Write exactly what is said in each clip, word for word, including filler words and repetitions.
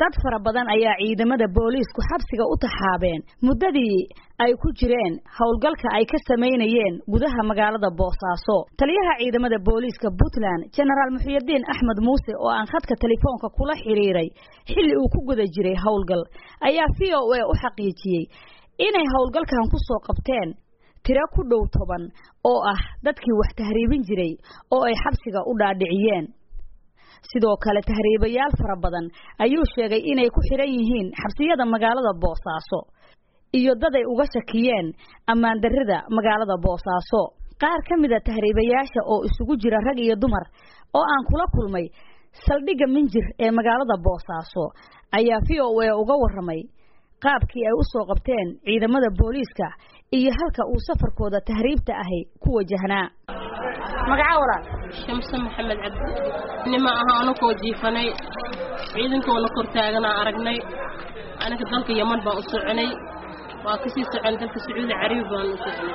dad fara badan ayaa ciidamada booliisku xabsiga u taxaabeen muddadii ay ku jireen howlgalka ay ka sameynayeen gudaha magaalada Boosaaso. Taliyaha ciidamada booliiska Puntland General Muxyidiin Axmed Muuse oo aan khadka telefoonka kula xiriiray xilli uu ku guda jiray howlgal ayaa V O A u xaqiijiyay inay howlgalkan ku soo qabteen tiro ku dhow toban oo ah dadkii wax tahriibin jiray oo ay xabsiga u dhaadhiciyeen. sidoo kale tahriibayaal fara badan ayuu sheegay inay ku xiran yihiin xabsiyada magaalada Boosaaso iyo dad ay uga shakiyeen ammaan darrida magaalada Boosaaso. qaar ka mid ah tahriibayaasha oo isugu jira rag iyo dumar oo aan kula kulmay saldhigga Minjir ee magaalada Boosaaso ayaa V O A uga warramay qaabkii ay u soo qabteen ciidamada booliiska iyo halka uu safarkooda tahriibta ahi ku wajahnaa. magaca walaal Shamsa Maxamed Cabdi nima aha anu ko jiifanay ciidankoona kor taagana aragnay anaga dalka Yemen baan u soconay waa ka sii socon dalka Sacuudi Carabi baan u soconay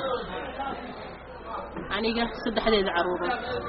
aniga saddexdeeda caruur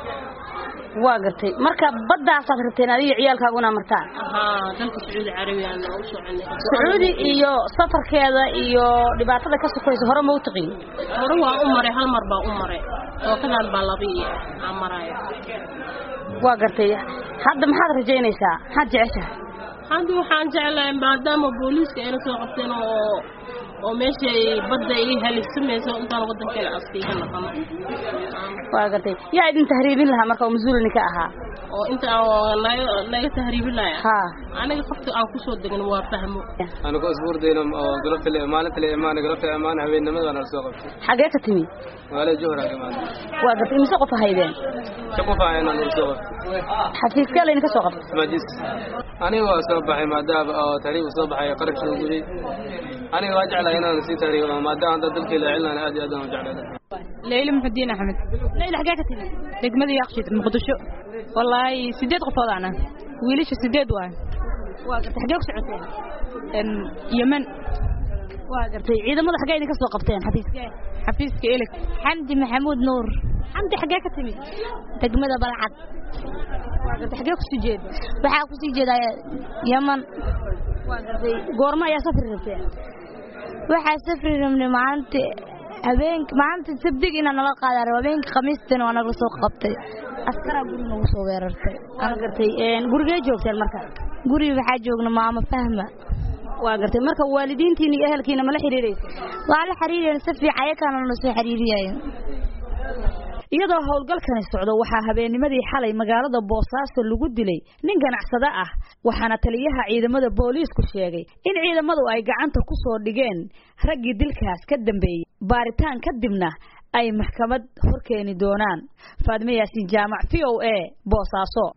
waa gartay marka baddaas aad rabteen adiga ciyaalkaaguna martaan aha dalka Sacuudi Carabi aan u soconay Sacuudi iyo safarkeeda iyo dhibaatada ka sokayso hore ma u taqin hore waa u maray hal mar baa u maray oo kadan baa labiye amarayo waa gartay hadda maxaad rajaynaysaa maxaad jeceshahay hadda waxaan jeclahay maadaama booliiska ay soo qabteen oo oo meeshay badda ay halisamayso intaan wadankeena askiga naqano waa gartay yaa idin tahriibin lahaa marka masuulini ka ahaa oo inta laga tahriibin lahaa ha aniga qofka aan ku soo degan waa fahmo aniga isbuurdayna oo galabta le maalinta le imaan galabta imaan habeenimada aan soo qabtay xagee ka timi wala Johor aan imaan waa gartay mise qof haydeen qof aan aan soo qabtay xafiiska leena ka soo qabtay majlis aniga waa soo baxay maadaama oo tahriib soo baxay qarash soo gubay aniga waa jeclahay inaan si tahriib maadaama dad dalkii la cilnaan aad iyo aad aan jeclahay ليلى محمدين أحمد ليلى حاجة تبي دقمدي يخشي مقدشو والله سديد قفاض أنا ويليش سديد واي واقف حاجة سعودين إن يمن واقف عيدا ماذا حاجة إنك سوق قبتين حفيز كه حفيز كإلك حمدي محمود نور حمدي حاجة تبي دقمدي بالعد واقف حاجة سجيد بحاجة سجيد يمن واقف قرما يا سفر رفيع waxa safri ramnay maanta habeenk maanta sabdig inaan nala qaadaro habeenk khamiistan oo naga soo qabtay askara guriga ugu soo weerartay aan gartay een guriga joogteen marka guriga waxa joogna maama fahma waa gartay marka waalidiintiina iyo ehelkiina ma la xiriireysay waa la xiriireen si fiican ayakana la soo xiriiriyay iyadoo howlgalkan socdo waxa habeennimadii xalay magaalada Boosaaso lagu dilay nin ganacsade ah waxaana taliyaha ciidamada booliisku sheegay in ciidamadu ay gacanta ku soo dhigeen raggii dilkaas ka dambeeyay baaritaan kadibna ay maxkamad horkeeni doonaan Faadme Yaasin Jaamac V O A Boosaaso.